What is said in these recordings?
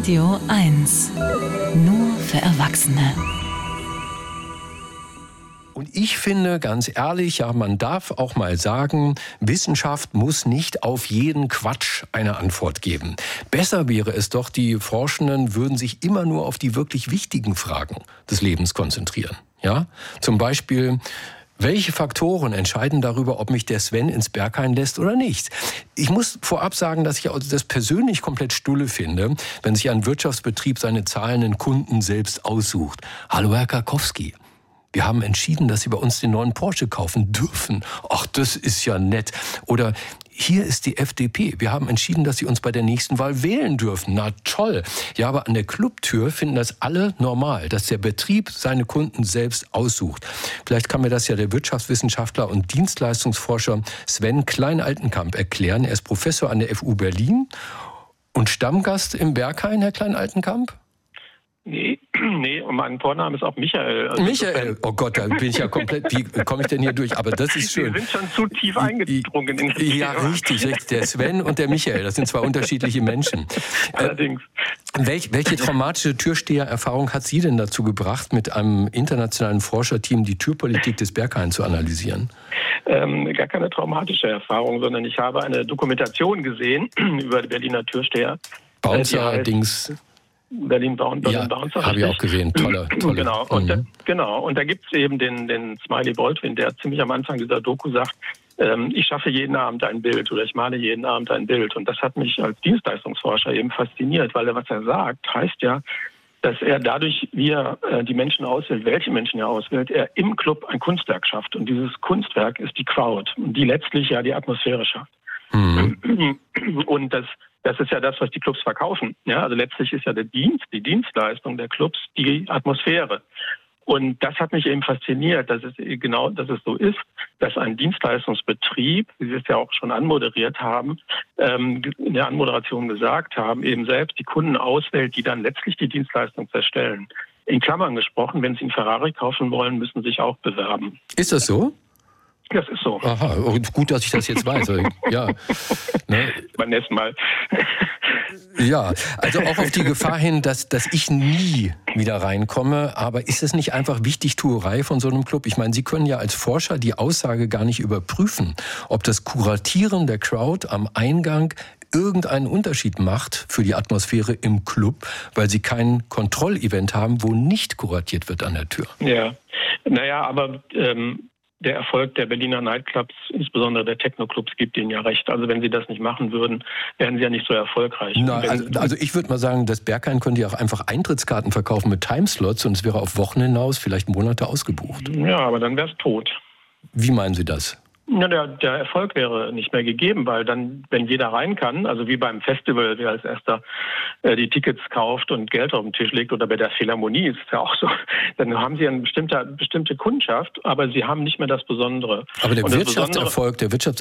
Radio 1. Nur für Erwachsene. Und ich finde, ganz ehrlich, ja, man darf auch mal sagen, Wissenschaft muss nicht auf jeden Quatsch eine Antwort geben. Besser wäre es doch, die Forschenden würden sich immer nur auf die wirklich wichtigen Fragen des Lebens konzentrieren. Ja? Zum Beispiel, welche Faktoren entscheiden darüber, ob mich der Sven ins Berghain lässt oder nicht? Ich muss vorab sagen, dass ich das persönlich komplett stulle finde, wenn sich ein Wirtschaftsbetrieb seine zahlenden Kunden selbst aussucht. Hallo, Herr Karkowski. Wir haben entschieden, dass Sie bei uns den neuen Porsche kaufen dürfen. Ach, das ist ja nett. Oder hier ist die FDP. Wir haben entschieden, dass Sie uns bei der nächsten Wahl wählen dürfen. Na toll. Ja, aber an der Clubtür finden das alle normal, dass der Betrieb seine Kunden selbst aussucht. Vielleicht kann mir das ja der Wirtschaftswissenschaftler und Dienstleistungsforscher Sven Klein-Altenkamp erklären. Er ist Professor an der FU Berlin und Stammgast im Berghain, Herr Klein-Altenkamp. Nee, und mein Vorname ist auch Michael. Also Michael, oh Gott, da bin ich ja komplett, wie komme ich denn hier durch? Aber das ist schön. Sie sind schon zu tief eingedrungen in das Ja, Thema. richtig. Der Sven und der Michael, das sind zwei unterschiedliche Menschen. Allerdings. Welche traumatische Türsteher-Erfahrung hat Sie denn dazu gebracht, mit einem internationalen Forscherteam die Türpolitik des Berghain zu analysieren? Gar keine traumatische Erfahrung, sondern ich habe eine Dokumentation gesehen über die Berliner Türsteher. Bouncer-Dings. Berlin-Bouncer. Ja, habe ich auch gesehen. Tolle. Genau. Und da gibt es eben den Smiley Baldwin, der ziemlich am Anfang dieser Doku sagt, ich schaffe jeden Abend ein Bild oder ich male jeden Abend ein Bild. Und das hat mich als Dienstleistungsforscher eben fasziniert, weil was er sagt, heißt ja, dass er dadurch, wie er die Menschen auswählt, welche Menschen er auswählt, er im Club ein Kunstwerk schafft. Und dieses Kunstwerk ist die Crowd, die letztlich ja die Atmosphäre schafft. Und das ist ja das, was die Clubs verkaufen. Ja, also letztlich ist ja die Dienstleistung der Clubs die Atmosphäre. Und das hat mich eben fasziniert, dass es so ist, dass ein Dienstleistungsbetrieb, wie Sie es ja auch schon anmoderiert haben, in der Anmoderation gesagt haben, eben selbst die Kunden auswählt, die dann letztlich die Dienstleistung erstellen. In Klammern gesprochen, wenn Sie einen Ferrari kaufen wollen, müssen Sie sich auch bewerben. Ist das so? Das ist so. Aha, gut, dass ich das jetzt weiß. Ja. Ne? Beim nächsten Mal. Ja, also auch auf die Gefahr hin, dass ich nie wieder reinkomme. Aber ist es nicht einfach Wichtigtuerei von so einem Club? Ich meine, Sie können ja als Forscher die Aussage gar nicht überprüfen, ob das Kuratieren der Crowd am Eingang irgendeinen Unterschied macht für die Atmosphäre im Club, weil Sie kein Kontrollevent haben, wo nicht kuratiert wird an der Tür. Ja, naja, aber der Erfolg der Berliner Nightclubs, insbesondere der Techno-Clubs, gibt Ihnen ja recht. Also wenn Sie das nicht machen würden, wären Sie ja nicht so erfolgreich. Na, also ich würde mal sagen, das Berghain könnte ja auch einfach Eintrittskarten verkaufen mit Timeslots und es wäre auf Wochen hinaus vielleicht Monate ausgebucht. Ja, aber dann wäre es tot. Wie meinen Sie das? Ja, der Erfolg wäre nicht mehr gegeben, weil dann, wenn jeder rein kann, also wie beim Festival, wer als erster die Tickets kauft und Geld auf den Tisch legt, oder bei der Philharmonie ist es ja auch so, dann haben Sie eine bestimmte Kundschaft, aber Sie haben nicht mehr das Besondere. Aber der Wirtschaftserfolg,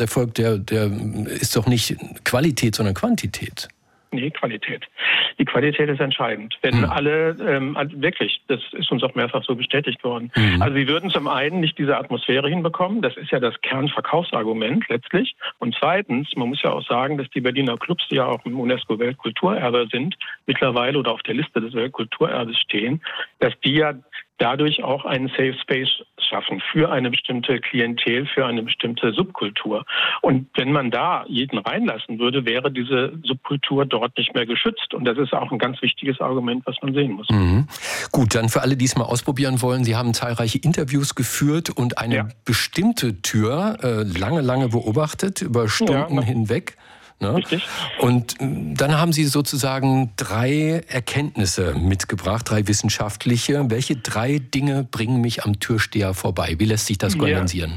der ist doch nicht Qualität, sondern Quantität. Nee, Qualität. Die Qualität ist entscheidend. Wenn alle, wirklich, das ist uns auch mehrfach so bestätigt worden. Also sie würden zum einen nicht diese Atmosphäre hinbekommen, das ist ja das Kernverkaufsargument letztlich. Und zweitens, man muss ja auch sagen, dass die Berliner Clubs, die ja auch im UNESCO-Weltkulturerbe sind, mittlerweile oder auf der Liste des Weltkulturerbes stehen, dass die ja dadurch auch einen Safe Space schaffen für eine bestimmte Klientel, für eine bestimmte Subkultur. Und wenn man da jeden reinlassen würde, wäre diese Subkultur dort nicht mehr geschützt. Und das ist auch ein ganz wichtiges Argument, was man sehen muss. Gut, dann für alle, die es mal ausprobieren wollen. Sie haben zahlreiche Interviews geführt und eine bestimmte Tür lange beobachtet, über Stunden hinweg. Ne? Richtig. Und dann haben Sie sozusagen 3 Erkenntnisse mitgebracht, 3 wissenschaftliche. Welche 3 Dinge bringen mich am Türsteher vorbei? Wie lässt sich das kondensieren?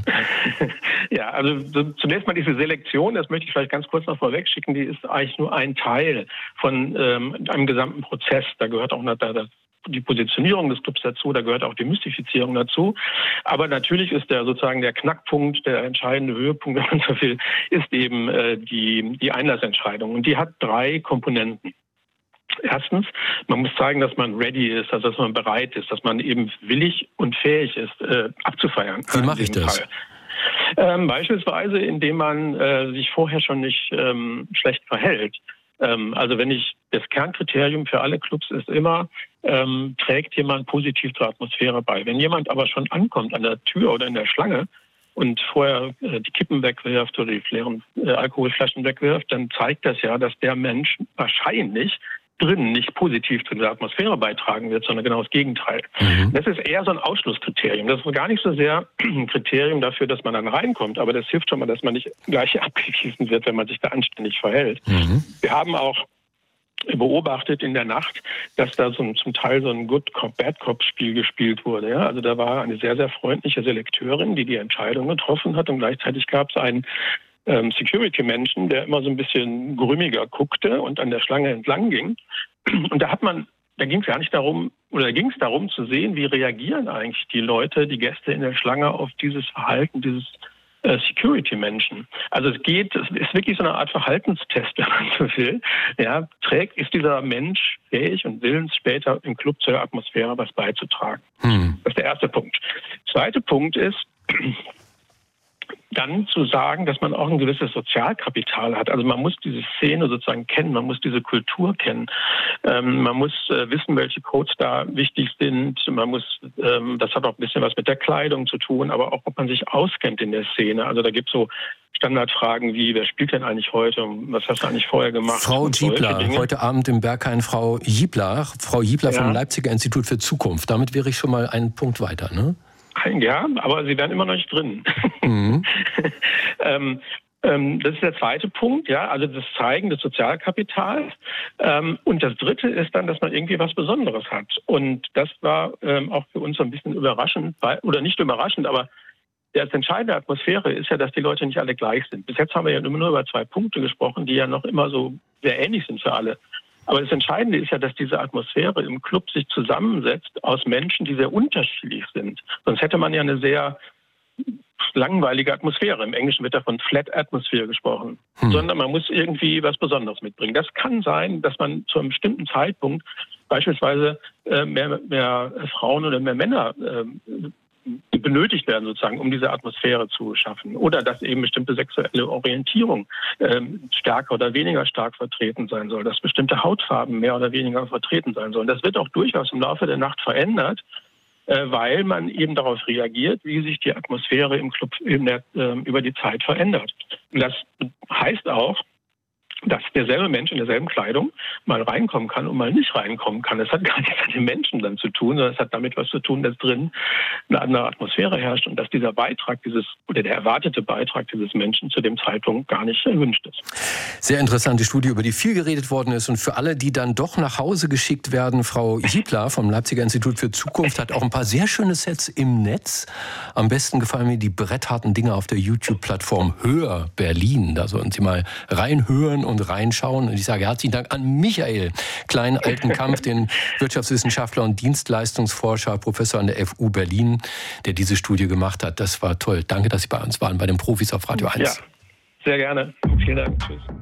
Ja, also zunächst mal diese Selektion, das möchte ich vielleicht ganz kurz noch vorweg schicken, die ist eigentlich nur ein Teil von einem gesamten Prozess. Da gehört auch die Positionierung des Clubs dazu, da gehört auch die Mystifizierung dazu. Aber natürlich ist der Knackpunkt, der entscheidende Höhepunkt, wenn man so will, ist eben die Einlassentscheidung. Und die hat 3 Komponenten. Erstens, man muss zeigen, dass man ready ist, also dass man bereit ist, dass man eben willig und fähig ist, abzufeiern. Wie mache ich das? Beispielsweise, indem man sich vorher schon nicht schlecht verhält. Also das Kernkriterium für alle Clubs ist immer, trägt jemand positiv zur Atmosphäre bei. Wenn jemand aber schon ankommt an der Tür oder in der Schlange und vorher die Kippen wegwirft oder die leeren Alkoholflaschen wegwirft, dann zeigt das ja, dass der Mensch wahrscheinlich drin nicht positiv zu der Atmosphäre beitragen wird, sondern genau das Gegenteil. Das ist eher so ein Ausschlusskriterium. Das ist gar nicht so sehr ein Kriterium dafür, dass man dann reinkommt, aber das hilft schon mal, dass man nicht gleich abgewiesen wird, wenn man sich da anständig verhält. Wir haben auch beobachtet in der Nacht, dass da zum Teil so ein Good Cop, Bad Cop Spiel gespielt wurde. Ja? Also da war eine sehr, sehr freundliche Selekteurin, die Entscheidung getroffen hat, und gleichzeitig gab es einen Security-Menschen, der immer so ein bisschen grümmiger guckte und an der Schlange entlang ging. Und da ging es gar nicht darum, oder ging es darum zu sehen, wie reagieren eigentlich die Leute, die Gäste in der Schlange auf dieses Verhalten dieses Security-Menschen. Also es ist wirklich so eine Art Verhaltenstest, wenn man so will. Ja, ist dieser Mensch fähig und willens, später im Club zur Atmosphäre was beizutragen. Das ist der erste Punkt. Zweiter Punkt ist, dann zu sagen, dass man auch ein gewisses Sozialkapital hat. Also man muss diese Szene sozusagen kennen, man muss diese Kultur kennen, man muss wissen, welche Codes da wichtig sind, das hat auch ein bisschen was mit der Kleidung zu tun, aber auch, ob man sich auskennt in der Szene. Also da gibt es so Standardfragen wie, wer spielt denn eigentlich heute und was hast du eigentlich vorher gemacht? Frau Giebler, heute Abend im Berghain Frau Giebler vom Leipziger Institut für Zukunft. Damit wäre ich schon mal einen Punkt weiter, ne? Ja, aber Sie wären immer noch nicht drin. Das ist der zweite Punkt, ja, also das Zeigen des Sozialkapitals. Und das dritte ist dann, dass man irgendwie was Besonderes hat. Und das war auch für uns so ein bisschen überraschend, oder nicht überraschend, aber das Entscheidende der Atmosphäre ist ja, dass die Leute nicht alle gleich sind. Bis jetzt haben wir ja immer nur über 2 Punkte gesprochen, die ja noch immer so sehr ähnlich sind für alle. Aber das Entscheidende ist ja, dass diese Atmosphäre im Club sich zusammensetzt aus Menschen, die sehr unterschiedlich sind. Sonst hätte man ja eine sehr langweilige Atmosphäre. Im Englischen wird davon Flat Atmosphere gesprochen. Sondern man muss irgendwie was Besonderes mitbringen. Das kann sein, dass man zu einem bestimmten Zeitpunkt beispielsweise mehr Frauen oder mehr Männer benötigt werden, sozusagen, um diese Atmosphäre zu schaffen. Oder dass eben bestimmte sexuelle Orientierung stärker oder weniger stark vertreten sein soll, dass bestimmte Hautfarben mehr oder weniger vertreten sein sollen. Das wird auch durchaus im Laufe der Nacht verändert, weil man eben darauf reagiert, wie sich die Atmosphäre im Club über die Zeit verändert. Und das heißt auch, dass derselbe Mensch in derselben Kleidung mal reinkommen kann und mal nicht reinkommen kann. Das hat gar nichts mit den Menschen dann zu tun, sondern es hat damit was zu tun, dass drin eine andere Atmosphäre herrscht und dass dieser Beitrag der erwartete Beitrag dieses Menschen zu dem Zeitpunkt gar nicht erwünscht ist. Sehr interessante Studie, über die viel geredet worden ist. Und für alle, die dann doch nach Hause geschickt werden, Frau Giebler vom Leipziger Institut für Zukunft hat auch ein paar sehr schöne Sets im Netz. Am besten gefallen mir die brettharten Dinge auf der YouTube-Plattform Hör Berlin. Da sollen Sie mal reinhören und reinschauen. Und ich sage herzlichen Dank an Michael Klein-Altenkampf, den Wirtschaftswissenschaftler und Dienstleistungsforscher, Professor an der FU Berlin, der diese Studie gemacht hat. Das war toll. Danke, dass Sie bei uns waren, bei den Profis auf Radio 1. Ja, sehr gerne. Vielen Dank. Tschüss.